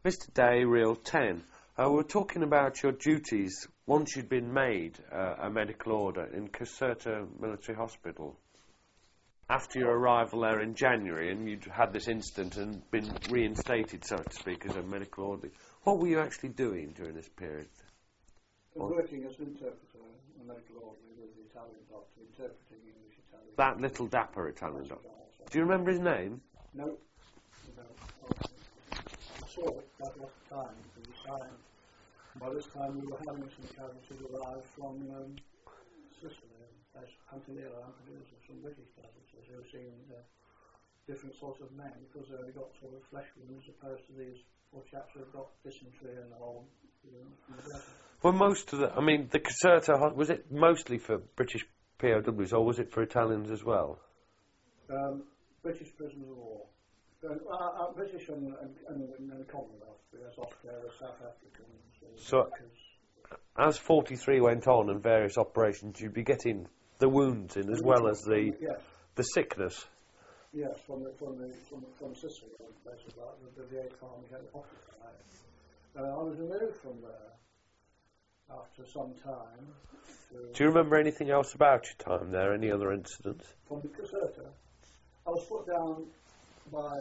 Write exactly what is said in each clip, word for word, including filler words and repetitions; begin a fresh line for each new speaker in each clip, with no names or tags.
Mister Day, Reel ten. Uh, we're talking about your duties once you'd been made uh, a medical order in Caserta Military Hospital. After your arrival there in January, and you'd had this incident and been reinstated, so to speak, as a medical order, what were you actually doing during this period?
I was working as an interpreter, a medical order with the Italian doctor, interpreting English Italian.
That little dapper Italian doctor. Do you remember his name?
No. no. I saw it that last time, for the time. By this time we were having some casualties arrive from um, Sicily, as Antonella Lampedusa, some British casualties who seemed uh, different sorts of men, because they only got sort of flesh wounds as opposed to these poor chaps who have got dysentery and all. You know,
well, most of the, I mean, the Caserta, was it mostly for British P O Ws or was it for Italians as well?
Um, British prisoners of war. Uh, uh, British and, and, and, and Commonwealth, yes, Australia, South Africans.
So, as forty-three went on and various operations, you'd be getting the wounds in as well as the
yes.
the sickness.
Yes, from the, from the, from, from Sicily, places like the, the eighth Army had occupied. Uh, I was removed from there after some time.
Do you remember anything else about your time there? Any other incidents?
From the Caserta, I was put down by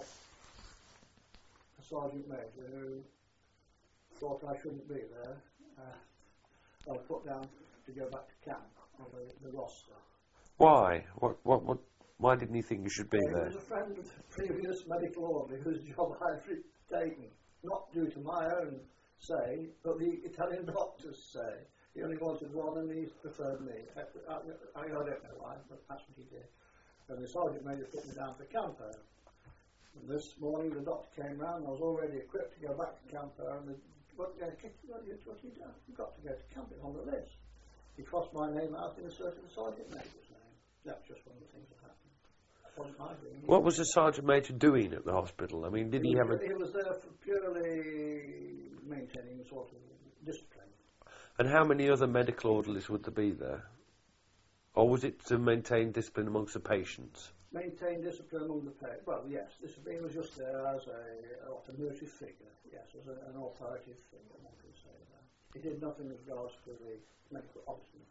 a sergeant major who thought I shouldn't be there. Uh, I was put down to go back to camp on the, the roster.
Why? What? What? What? Why didn't you think you should be
uh,
there?
He was a friend of the previous medical order whose job I had taken, not due to my own say, but the Italian doctors say. He only wanted one and he preferred me. I, I, I don't know why, but that's what he did. And the sergeant major put me down for Campo. And this morning the doctor came round, I was already equipped to go back to Campo, and the, what, uh, what, what have you done? You've got to go to Campo, it's on the list. He crossed my name out in a search of the sergeant major's name. That's just one of the things that happened. That wasn't my doing.
What was the sergeant major doing at the hospital? I mean, did he,
he
have a...
He was there for purely maintaining sort of discipline.
And how many other medical orderlies would there be there? Or was it to maintain discipline amongst the patients?
Maintain discipline among the patients. Well, yes, discipline was just there as a, a military figure, yes, as a, an authoritative figure, one can say that. He did nothing as regards to the medical officers.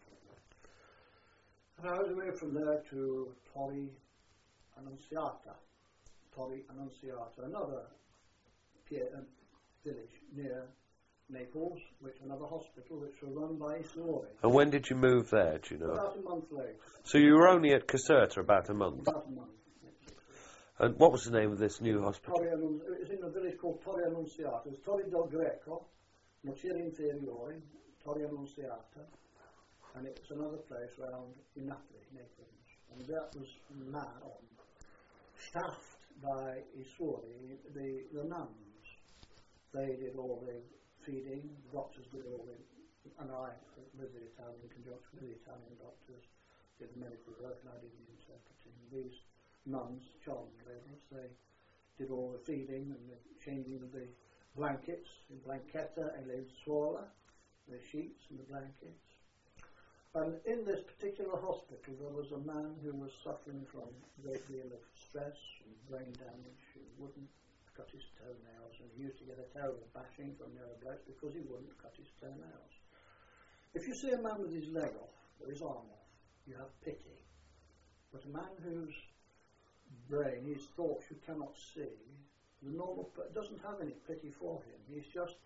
And I was away from there to Torre Annunziata. Torre Annunziata, another uh, village near Naples, which another hospital which was run by Isori.
And when did you move there, do you know?
About a month later.
So you were only at Caserta about a month?
About a month.
And what was the name of this new hospital?
Torre Annun- it's in a village called Torre Annunziata. It's Torre del Greco, Nocera Inferiore, Torre Annunziata, and it's another place around in Napoli, Naples. And that was man on, staffed by Isori, the, the nuns. They did all the feeding, the doctors did all the, and I, with the Italian, in conjunction with the Italian doctors, did the medical work, and I did the interpreting. These nuns, charming ladies, they did all the feeding and the changing of the blankets, in blanchetta e lenzuola, the sheets and the blankets. And in this particular hospital there was a man who was suffering from a great deal of stress and brain damage. He wouldn't cut his toenails, and he used to get a terrible bashing from the other blokes because he wouldn't cut his toenails. If you see a man with his leg off, or his arm off, you have pity. But a man whose brain, his thoughts you cannot see, the normal person doesn't have any pity for him. He's just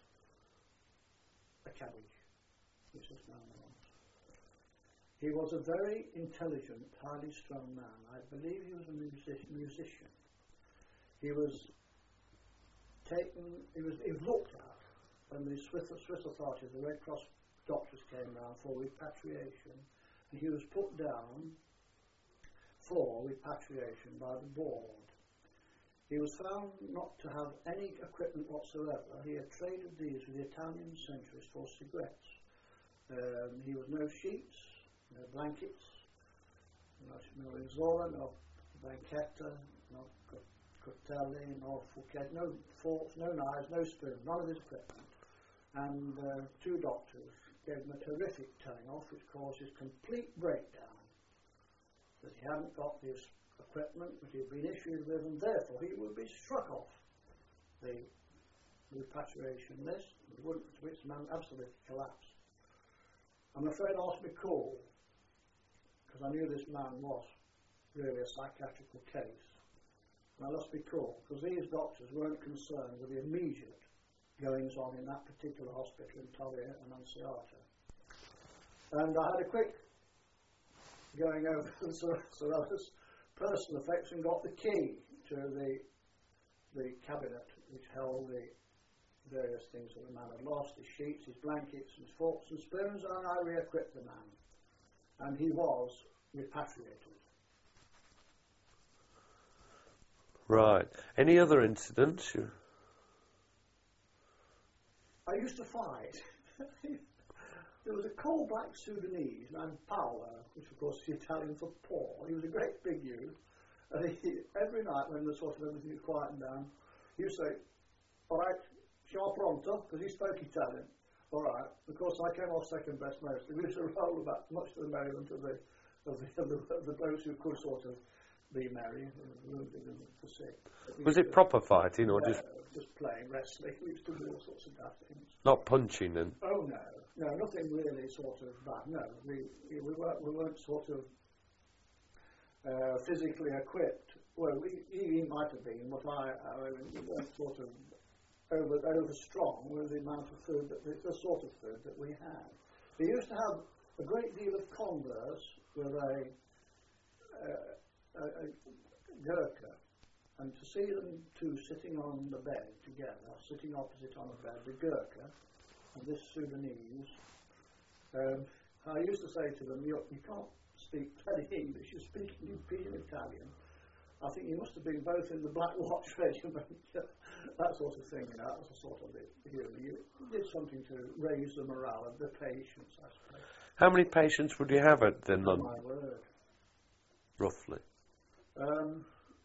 a cabbage, which this man was. He was a very intelligent, highly strung man. I believe he was a music- musician. He was taken, he was, he was looked at when the Swiss, Swiss authorities, the Red Cross doctors came round for repatriation, and he was put down for repatriation by the board. He was found not to have any equipment whatsoever. He had traded these with the Italian sentries for cigarettes. Um, he was no sheets, no blankets, no, no Inzola, no Blanchetta, no Cotelli, no Fouquet, no forks, no knives, no spoons, none of his equipment. And uh, two doctors gave him a terrific telling off, which caused his complete breakdown. That he hadn't got this equipment that he had been issued with, and therefore he would be struck off the the repatriation list, to which the man absolutely collapsed. I'm afraid I lost my cool, because I knew this man was really a psychiatrical case. And I lost my cool, because these doctors weren't concerned with the immediate goings on in that particular hospital in Torre Annunziata. And I had a quick going over Sorello's personal effects and got the key to the the cabinet which held the various things that the man had lost, his sheets, his blankets, his forks and spoons, and I re-equipped the man. And he was repatriated.
Right. Any other incidents? You...
I used to fight. There was a coal black Sudanese named Paolo, which of course is Italian for Paul. He was a great big youth. And he, every night when the sort of everything was quieting down, he would say, "All right, siamo pronto," because he spoke Italian. All right. Of course, I came off second best mostly. We used to roll about much to the merriment of the of the, of the, of the those who could sort of be merry, wounded and the sick.
Was it proper fighting or
uh,
just
just plain wrestling? We used to do all sorts of daft things.
not punching and?
Oh no, no, nothing really sort of bad. No, we we weren't we weren't sort of uh, physically equipped. Well, we, he might have been, but I, I mean, we weren't sort of over over strong with the amount of food that the, the sort of food that we had. We used to have a great deal of converse with a, uh, a, a Gurkha, and to see them two sitting on the bed together, sitting opposite on a bed, the Gurkha and this Sudanese. Um, I used to say to them, you, you can't speak bloody English, you're speaking Pidgin Italian. I think you must have been both in the Black Watch Regiment, that sort of thing, you know, that was a sort of the humour. You did something to raise the morale of the patients, I suppose.
How many patients would you have at the London?
My word.
Roughly.
Um,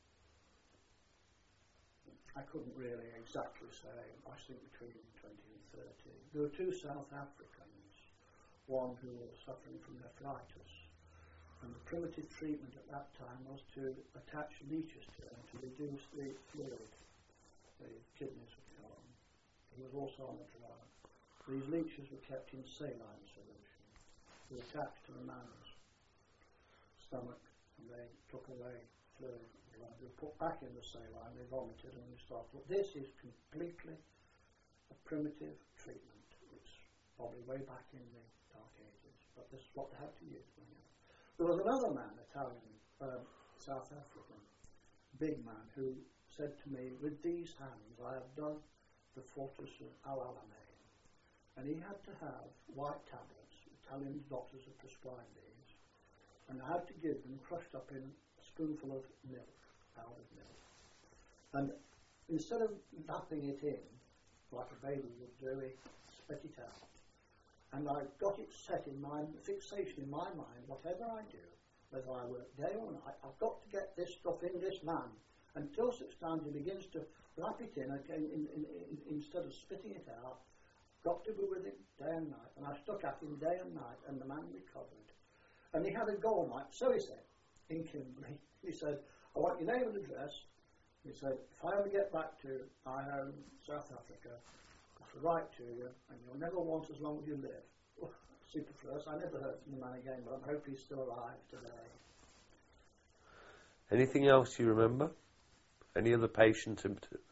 I couldn't really exactly say. I think between twenty and thirty. There were two South Africans, one who was suffering from nephritis. And the primitive treatment at that time was to attach leeches to him to reduce the fluid, the kidneys would go on. He was also on a drug. These leeches were kept in saline solution. They were attached to the man's stomach, and they took away fluid. They were put back in the saline, they vomited, and we started. This is completely a primitive treatment, which probably way back in the Dark Ages, but this is what they had to use. There was another man, Italian, uh, South African, big man, who said to me, "With these hands I have dug the fortress of Al Alamein." And he had to have white tablets. Italian doctors had prescribed these. And I had to give them crushed up in a spoonful of milk, powdered milk. And instead of lapping it in, like a baby would do, he spit it out. And I got it set in my fixation in my mind, whatever I do, whether I work day or night, I've got to get this stuff in this man. Until such time he begins to wrap it in, again, in, in, in, instead of spitting it out, got to be with him day and night. And I stuck at him day and night, and the man recovered. And he had a goal night, so he said, in Kimberley. He said, "I want your name and address." He said, "If I ever get back to my home, South Africa, to write to you, and you'll never want as long as you live." Well, superfluous. I never heard from the man again, but I hope he's still alive today.
Anything else you remember? Any other patients in particular?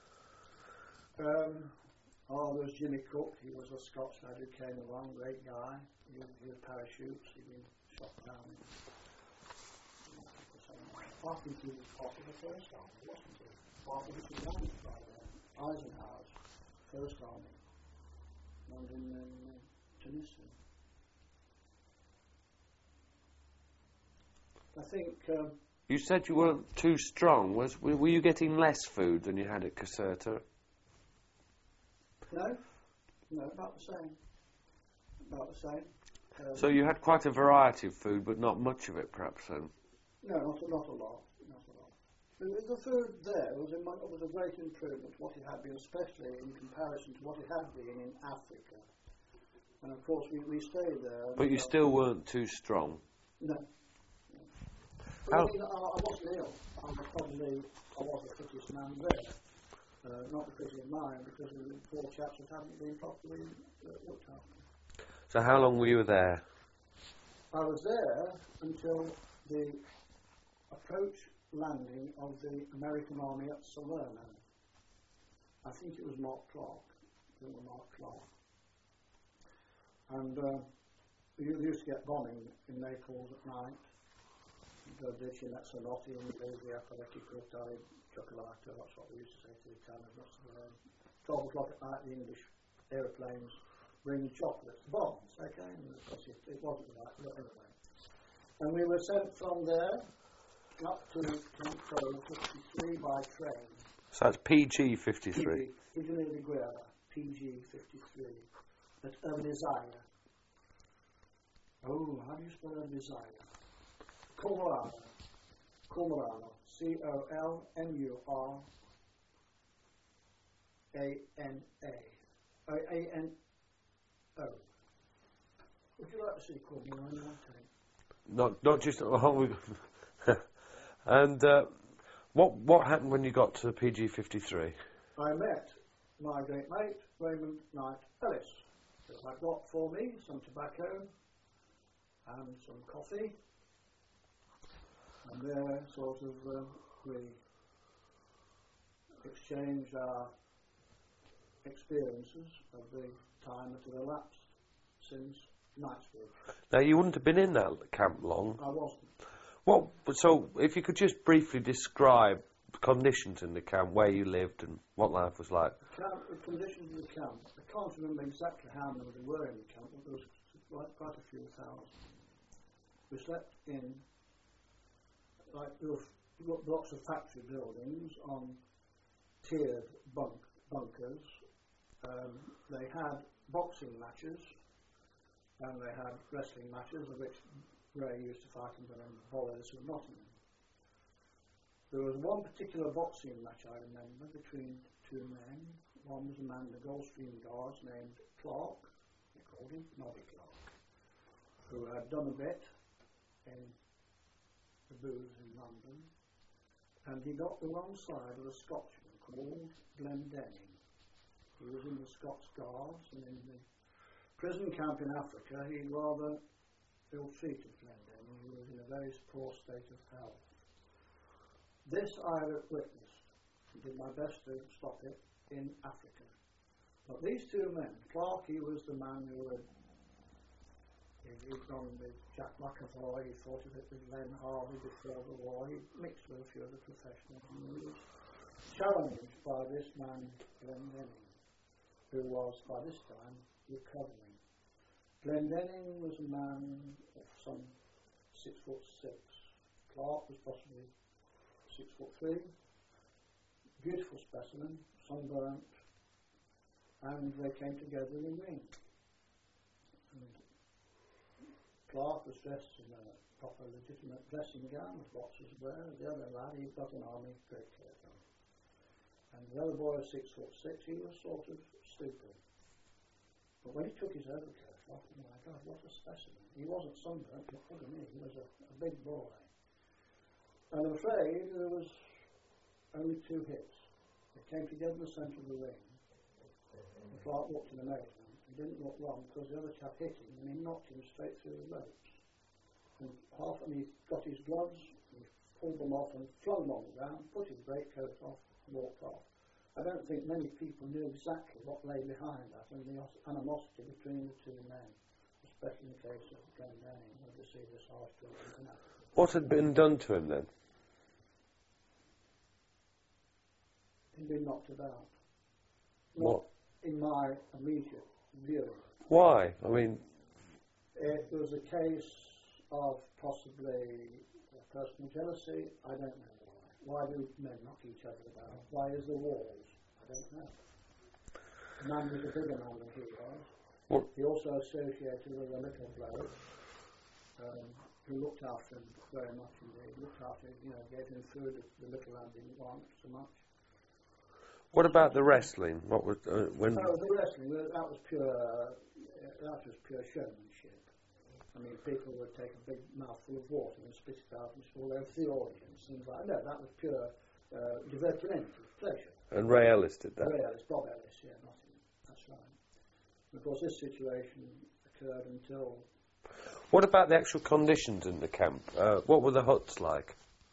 Um, oh, there was Jimmy Cook. He was a Scotch lad who came along, great guy. He had parachutes. He'd been shot down. I think he was part of the First Army, wasn't he? Part of the command by uh, Eisenhower's First Army. And in um, Tunisia. I think... Um,
you said you weren't too strong. Was Were you getting less food than you had at Caserta?
No. No, about the same. About the same. Um,
so you had quite a variety of food, but not much of it, perhaps, then?
No, not a, not a lot. Not a lot. The, the food there was a, was a great improvement, what it had been, especially in comparison to what it had been in Africa. And of course, we, we stayed there.
But you still weren't too strong?
No. no.
How?
I mean, I, I wasn't ill. I was probably, I was the fittest man there. Uh, not because of mine, because of the poor chaps that hadn't been properly uh, looked after.
So how long were you there?
I was there until the approach landing of the American Army at Salerno. I think it was Mark Clark. General Mark Clark. And uh, we used to get bombing in Naples at night. The ditch in Mezzanotte and the Aperitico Tale Chocolate, that's what we used to say to the Italians. twelve o'clock at night, the English aeroplanes bringing chocolates, bombs, okay? And of course, it, it wasn't right, but anyway. And we were sent from there up to Campo fifty-three by train.
So that's P G fifty-three.
Pigeonnier de Guerra, P G fifty-three, at Ermizaya. Oh, how do you spell Ermizaya? Colmorano. Colmorano. C O L M U R A N A. A N O. Would you like to see Colmorano on tape?
Not, not just. Oh, and uh, what what happened when you got to P G fifty-three?
I met my great mate, Raymond Knight Ellis. So I got for me some tobacco and some coffee. And there, sort of, uh, we exchanged our experiences of the time that had elapsed since Knightsbridge.
Now, you wouldn't have been in that camp long.
I wasn't.
What? So, if you could just briefly describe the conditions in the camp, where you lived and what life was like.
The, camp, the conditions of the camp. I can't remember exactly how many there were in the camp, but there was quite, quite a few thousand. We slept in like there were blocks of factory buildings on tiered bunk, bunkers. Um, they had boxing matches and they had wrestling matches, of which Ray used to fight in the Volleys of Nottingham. There was one particular boxing match I remember between two men. One was a man in the Gulfstream Guards named Clark, they called him Nobby Clark, who had done a bit in the booths in London, and he got the wrong side of a Scotchman called Glendenning. He was in the Scots Guards, and in the prison camp in Africa he rather ill-treated Glendenning. He was in a very poor state of health. This I witnessed and did my best to stop it in Africa. But these two men, Clark, he was the man who had He'd gone with Jack McAvoy, he fought a bit with Len Harvey before the war, he mixed with a few of the professionals, and he was challenged by this man, Glendenning, who was, by this time, recovering. Glendenning was a man of some six foot six. Clark was possibly six foot three. Beautiful specimen, sunburnt, and they came together in a ring. And Clark was dressed in a proper legitimate dressing gown, as boxers wear. The other lad, he got an army greatcoat on. And the other boy was six foot six, he was sort of stupid. But when he took his overcoat off, oh my God, what a specimen. He wasn't sunburnt, but look at me, he was a, a big boy. And I'm afraid there was only two hits. They came together in the centre of the ring. And Clark looked in amazement. He didn't look wrong because the other chap hit him and he knocked him straight through the ropes. And half and he got his gloves, and pulled them off and flung them on the ground, put his greatcoat off and walked off. I don't think many people knew exactly what lay behind that and the animosity between the two men, especially in the case of Glendenning, where we see this harsh treatment in Africa.
What had been done to him then?
He'd been knocked about.
What?
In my immediate view.
Why? I mean,
it was a case of possibly personal jealousy. I don't know why. Why do men knock each other about? Why is there wars? I don't know. The man was a bigger man than he was.
What?
He also associated with a little bloke um, who looked after him very much indeed. Looked after him, you know, gave him food that the little lad didn't want so much.
What about the wrestling? What was uh, when?
Oh, the wrestling. That was pure. Uh, that was pure showmanship. I mean, people would take a big mouthful of water and spit it out and swallow it to the audience. Things like that. That was pure uh, divertimento, pleasure.
And Ray Ellis did that?
Ray Ellis, Bob Ellis, yeah, not him. That's right. And of course, this situation occurred until...
What about the actual conditions in the camp? Uh, what were the huts like?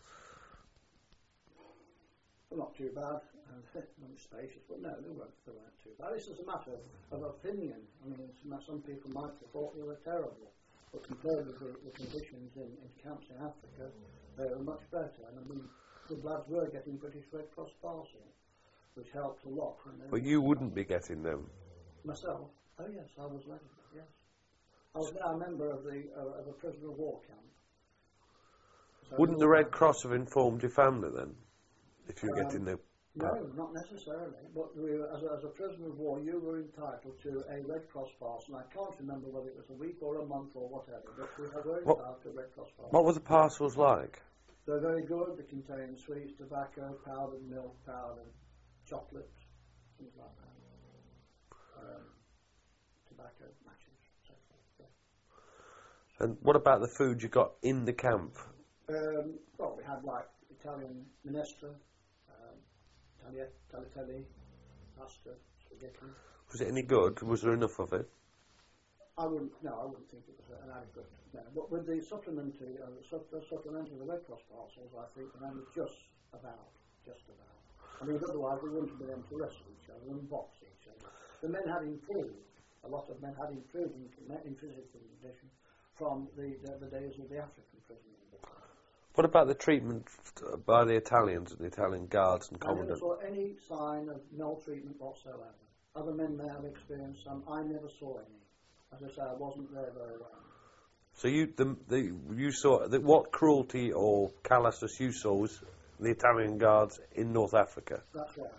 Well, not too bad, and not spacious, but no, they weren't, they weren't too bad. This is a matter of, of opinion. I mean, some people might have thought they were terrible, but compared with the, the conditions in, in camps in Africa, they were much better. And I mean, the lads were getting British Red Cross parcels, which helped a lot.
But you wouldn't be getting them?
Myself? Oh yes, I was letting them, yes. I was now a member of the uh, of a prisoner of war camp. So
wouldn't the Red Cross have informed your family then, if you were
um,
getting the...
No, not necessarily. But we were, as, a, as a prisoner of war, you were entitled to a Red Cross parcel. I can't remember whether it was a week or a month or whatever, but we were
What-
entitled to a Red Cross parcel.
What were the parcels like?
They're very good. They contain sweets, tobacco, powdered milk, powdered chocolates, things like that. Um, tobacco, matches, so forth. Yeah.
And what about the food you got in the camp?
Um, well, we had like Italian minestra, um, tagliatelle, tagliatelle, pasta, spaghetti.
Was it any good? Was there enough of it?
I wouldn't. No, I wouldn't think it was an adequate. No. But with the supplementary, uh, sup- the supplementary, the Red Cross parcels, I think the man was just about, just about. I mean, otherwise we wouldn't have been able to wrestle each other and box each other. The men had improved. A lot of men had improved in, in physical condition from the, the the days of the African prisoners.
What about the treatment by the Italians and the Italian guards and
I never
commandant?
saw any sign of maltreatment whatsoever. Other men may have experienced some. I never saw any. As I say, I wasn't there very long.
So you the, the you saw the, what cruelty or callousness you saw was the Italian guards in North Africa?
That's right.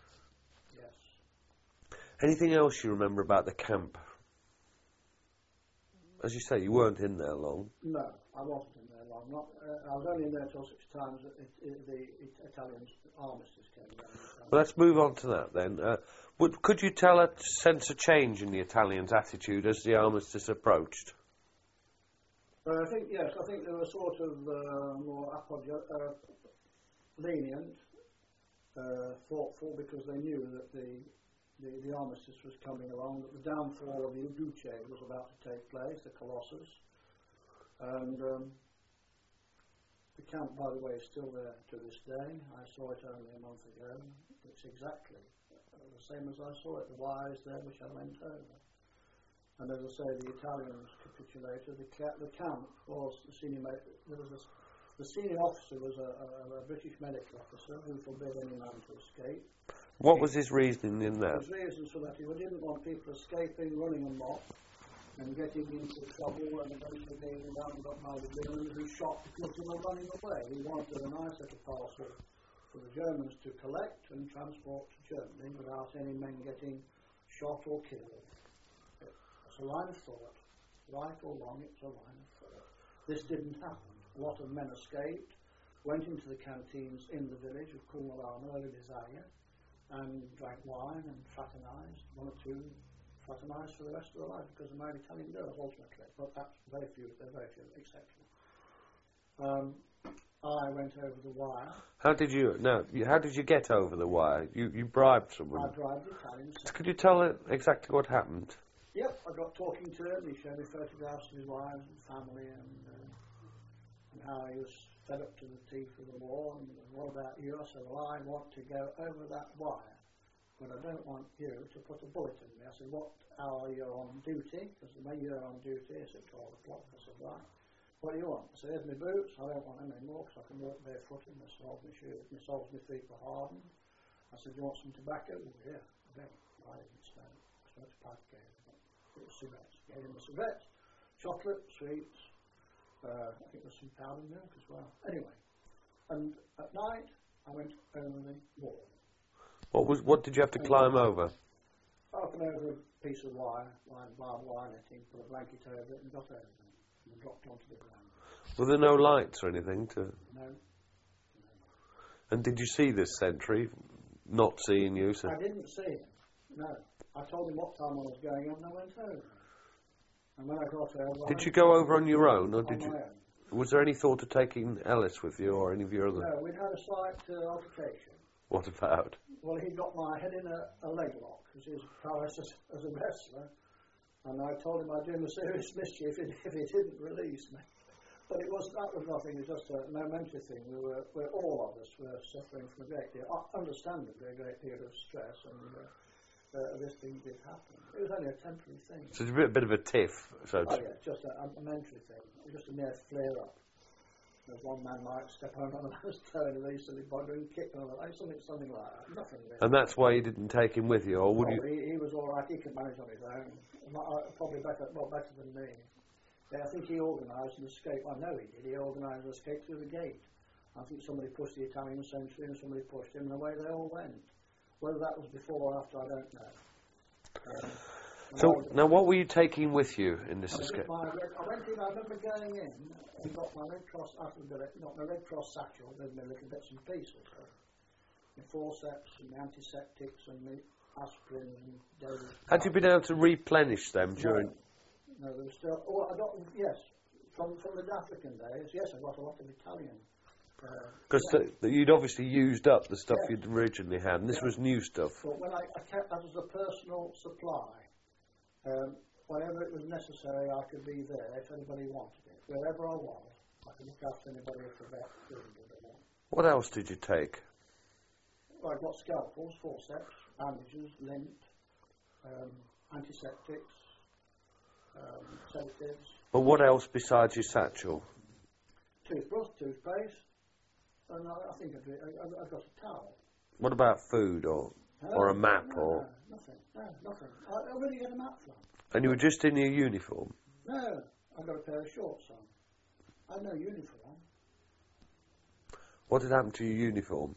Yes.
Anything else you remember about the camp? As you say, you weren't in there long.
No, I wasn't in there long. Not, uh, I was only in there till such times that it, it, the it, Italian armistice came down.
Well, let's move on to that then. Uh, would, could you tell a sense of change in the Italians' attitude as the armistice approached?
Uh, I think, yes, I think they were sort of uh, more apolog- uh, lenient, uh, thoughtful, because they knew that the, the, the armistice was coming along, that the downfall of the Uduce was about to take place, the Colossus. And um, the camp, by the way, is still there to this day. I saw it only a month ago. It's exactly the same as I saw it. The wire is there, which I went over. And as I say, the Italians capitulated. The, ca- the camp was the senior. Me- there was a, the senior officer was a, a, a British medical officer who forbade any man to escape.
What was his reasoning in that?
His reasons for that, he didn't want people escaping, running amok, and getting into trouble, and eventually being rounded up by the Germans and be shot because they were running away. He wanted a nice little parcel for the Germans to collect and transport to Germany without any men getting shot or killed. It's a line of thought. Right or wrong, it's a line of thought. This didn't happen. A lot of men escaped, went into the canteens in the village of Kulmarama, early Desire, and drank wine and fraternised. One or two fraternised for the rest of their life because they married Italian girls ultimately. But that's very few, they're very few exceptions. Um, I went over the wire.
How did you? No, you, how did you get over the wire? You you bribed someone.
I bribed the Italians.
Could you tell it exactly what happened?
Yep, I got talking to him. He showed me photographs of his wives and family, and, uh, and how he was fed up to the teeth with the war. And what about you? I said, well, I want to go over that wire, but I don't want you to put a bullet in me. I said, what hour are you on duty? Because when you're on duty, it's at twelve o'clock. I said, right. What do you want? I said, here's my boots. I don't want them anymore because I can walk barefooted. My soles, my shoes, my soles, my feet were hardened. I said, do you want some tobacco? Oh, yeah, I don't. I didn't smoke. I smoked a pipe again. It was cigarettes. Gave him the cigarettes, chocolate, sweets. Uh, I think there was some powdered milk as well. Anyway, and at night I went over the wall.
What was? What did you have to climb over?
I went over a piece of wire, lined barbed wire netting, put a blanket over it, and got over it, and dropped onto the ground.
Were there no lights or anything to?
No. no.
And did you see this sentry? Not seeing you, so.
I didn't see him. No. I told him what time I was going on, and I went over. And when I got over,
Did you go over on your own, or did
on
you?
my own.
Was there any thought of taking Ellis with you or any of your other?
No, we'd had a slight uh, altercation.
What about?
Well, he got my head in a, a leg lock, because he was prowess as, as a wrestler, and I told him I'd do him a serious mischief if, if he didn't release me. But it was that was nothing. It was just a momentary thing. We were, we're, all of us were suffering from a great deal, uh, understandably, a great deal of stress, and uh, uh, this thing did happen. It was only a temporary thing.
So it's a bit, a bit of a tiff. So
oh yeah, just a, a momentary thing. It was just a mere flare up. As one man might step on another man's toe and easily bugger and kick another, like something, something like that. Nothing really.
And that's why you didn't take him with you, or would
oh,
you?
He, he was all right. He could manage on his own. Uh, probably better, well, better than me. Yeah, I think he organised an escape. I know he did. He organised an escape through the gate. I think somebody pushed the Italian sentry and somebody pushed him, and away they all went. Whether that was before or after, I don't know. Um,
So now, what were you taking with you in this
I,
escape?
my red, I went in. I remember going in and got my Red Cross after the got my Red Cross satchel with my little bits and pieces, so my forceps and the antiseptics and the aspirin and those.
Had you been able to replenish them during?
No, no there was still. Oh, I got yes from from the African days. Yes, I got a lot of Italian.
Because
uh,
you'd obviously used up the stuff
yeah.
you'd originally had, and this
yeah.
was new stuff.
But when I, I kept that as a personal supply. Um, whenever it was necessary, I could be there if anybody wanted it. Wherever I was, I could look after anybody if the vet couldn't do it.
What else did you take?
Well, I got scalpels, forceps, bandages, lint, um, antiseptics, um, sedatives.
But what else besides your satchel?
Toothbrush, toothpaste, and I, I think I, I, I got a towel.
What about food or
No,
or a map
no,
or?
No, nothing. No, nothing. I, I really get a map from.
And you were just in your uniform?
No, I got a pair of shorts on. I had no uniform.
What had happened to your uniform?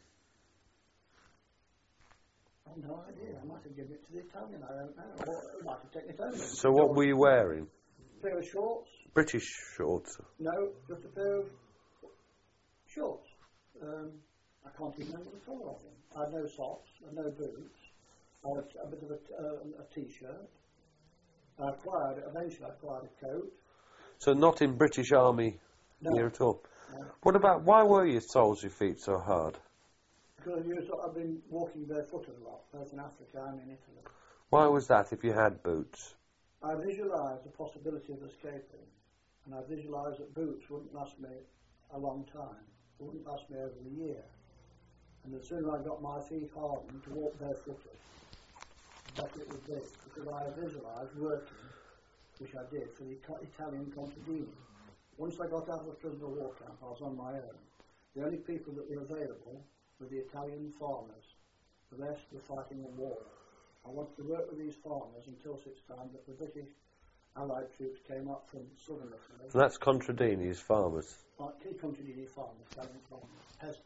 I have no idea. I might have given it to the Italian. I don't know. Or I might have taken it home.
So what were you wearing?
A pair of shorts.
British shorts?
No, just a pair of shorts. Um, I can't even remember the colour of them. I had no socks, I had no boots, I had a, a bit of a, t- uh, a t-shirt. I acquired, eventually I acquired a coat.
So not in British Army
No.
gear at all?
No.
What about, why were your soles, your feet so hard?
Because I used to, I've been walking barefooted a lot, both in Africa and in Italy.
Why was that if you had boots?
I visualised the possibility of escaping, and I visualised that boots wouldn't last me a long time. It wouldn't last me over a year. And as soon as I got my feet hardened to walk barefooted, that's what it would be. Because I visualised working, which I did, for the Italian contadini. Once I got out of the prisoner of war camp, I was on my own. The only people that were available were the Italian farmers. The rest were fighting a war. I wanted to work with these farmers until such time that the British Allied troops came up from southern Italy.
So that's Contadini's farmers.
Like key contadini farmers, Italian farmers, peasants.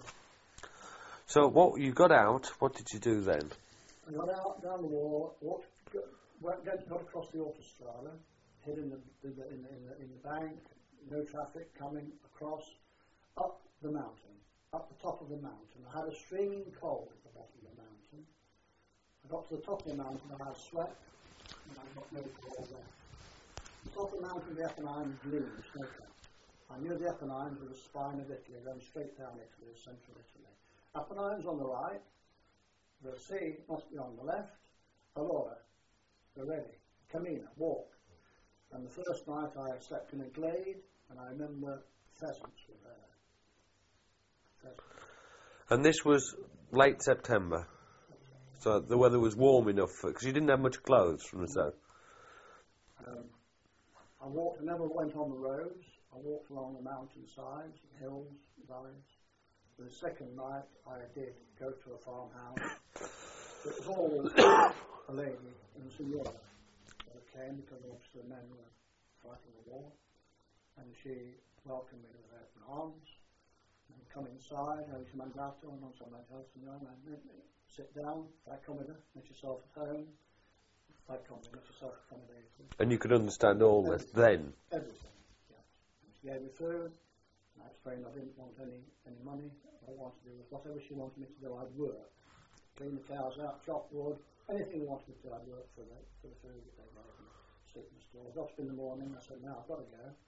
So what you got out, what did you do then?
I got out down the wall, walked, got, got across the autostrada, hid in the, in the, in the, in the, in the bank, no traffic coming across, up the mountain, up the top of the mountain. I had a streaming cold at the bottom of the mountain. I got to the top of the mountain, I had sweat, and I got no cold there. The top of the mountain, the Apennines gleamed, snow-capped. I knew the Apennines were the spine of Italy, going straight down Italy, central Italy. Apennines on the right, the sea must be on the left. Allora, we're ready. Cammina, walk. And the first night I slept in a glade, and I remember pheasants were there. Pheasants.
And this was late September, so the weather was warm enough, because you didn't have much clothes from the south.
Um, I walked, I never went on the roads. I walked along the mountainsides, hills, valleys. The second night I did go to a farmhouse. It was all a lady and a signora that came because obviously the men were fighting the war. And she welcomed me with open arms. And come inside, I was mandato, non so mandato, signora, sit down, accommoda, make yourself at home. Accommoda, make yourself accommodated.
And you could understand all this then?
Everything, yes. And she gave me food. I explained I didn't want any, any money. All I wanted to do was whatever she wanted me to do, I'd work. Clean the cows out, chop wood, anything she wanted me to do, I'd work for the, for the food that they gave me. Sleep in the store. I got up in the morning, I said, now I've got to go.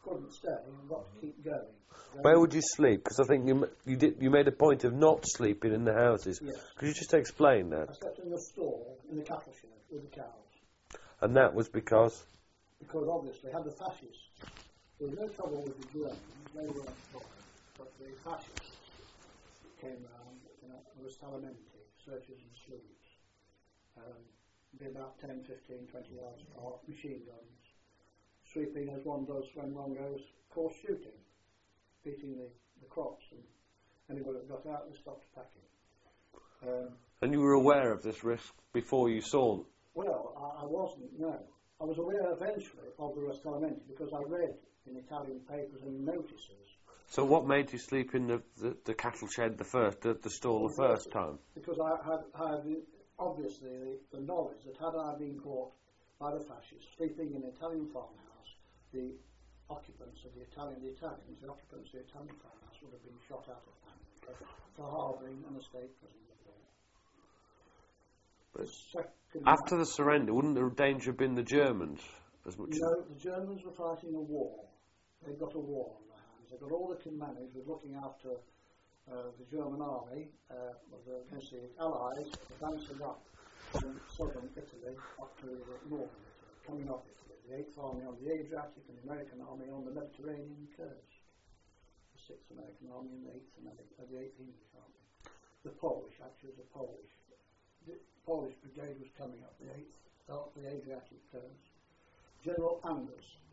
couldn't stay and got to keep going.
Where would you sleep? Because I think you m- you did you made a point of not sleeping in the houses.
Yes.
Could you just explain that?
I slept in the stall in the cattle shed with the cows.
And that was because
Because obviously, had the fascists, there was no trouble with the Germans, they weren't bothered, but the fascists came round, you know, there was Salamenti, searchers and sleeves, um, be about ten, fifteen, twenty yards apart, machine guns, sweeping as one does when one goes coarse shooting, beating the, the crops, and anybody that got out, they stopped packing. Um,
and you were aware of this risk before you saw them.
well, I, I wasn't, no. I was aware eventually of the Restoramenti because I read in Italian papers and notices.
So what made you sleep in the, the, the cattle shed the first, the, the stall the first time?
Because I had, had obviously the, the knowledge that had I been caught by the fascists sleeping in an Italian farmhouse, the occupants of the Italian, the Italians, the occupants of the Italian farmhouse would have been shot out of hand for, for harbouring an estate prison.
But
Second,
after the surrender, wouldn't the danger have been the Germans as much
no, the Germans were fighting a war. They'd got a war on their hands. They got all they can manage with looking after uh, the German army uh, against the Allies advancing up from southern Italy up to the northern Italy, coming off Italy. The Eighth Army on the Adriatic and the American Army on the Mediterranean coast. The Sixth American Army and the Eighth, American, uh, the Eighth English Army. The Polish, actually, the Polish. The Polish brigade was coming up the eighth, up the Adriatic coast. General Anders